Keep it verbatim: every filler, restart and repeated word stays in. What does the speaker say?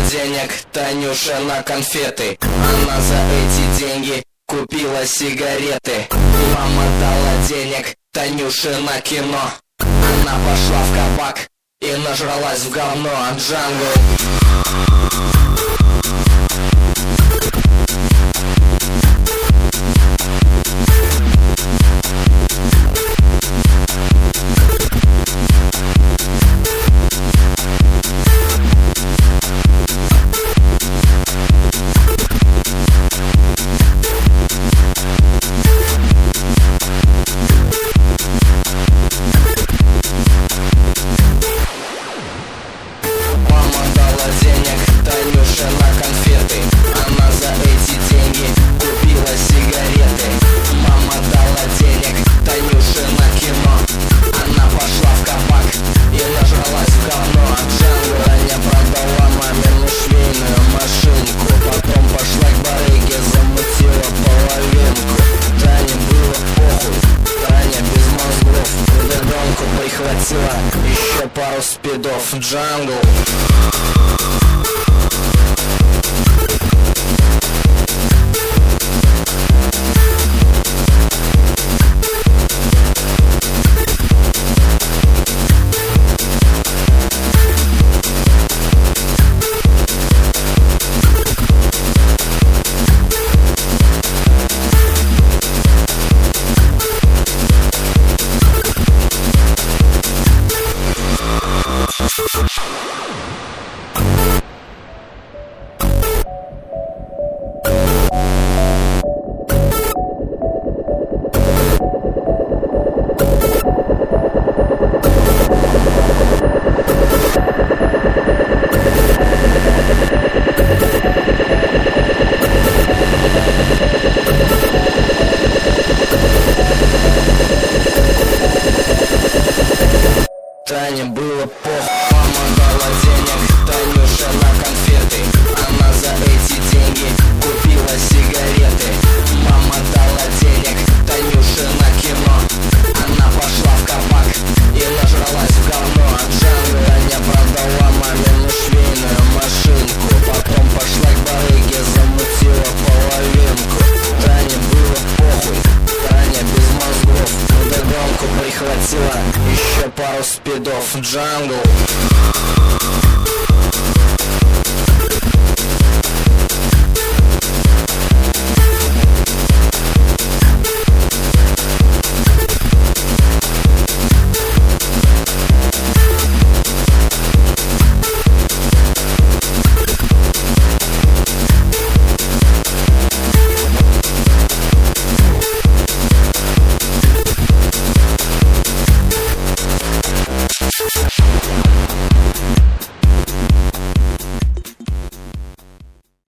денег Танюше на конфеты. Она за эти деньги купила сигареты. Мама дала денег Танюше на кино. Она пошла в кабак и нажралась в говно. Джангл. Денег Танюше на конфеты. Она за эти деньги купила сигареты. Мама дала денег Танюше на кино. Она пошла в кабак и нажралась в говно. Джангл. Таня продала мамину швейную машинку. Потом пошла к барыге, замутила половинку. Тане было похуй, Таня без мозгов. Вдогонку прихватила еще пару спидов. Джангл. Тане было похуй. Мама дала денег Танюше на конфеты. Она за эти деньги купила сигареты. Мама дала денег Танюше на кино. Она пошла в кабак и нажралась в говно. Джангл. Таня продала мамину швейную машинку. Потом пошла к барыге, замутила половинку. Тане было похуй, Таня без мозгов. Вдогонку прихватила еще пару спидов. Джангл.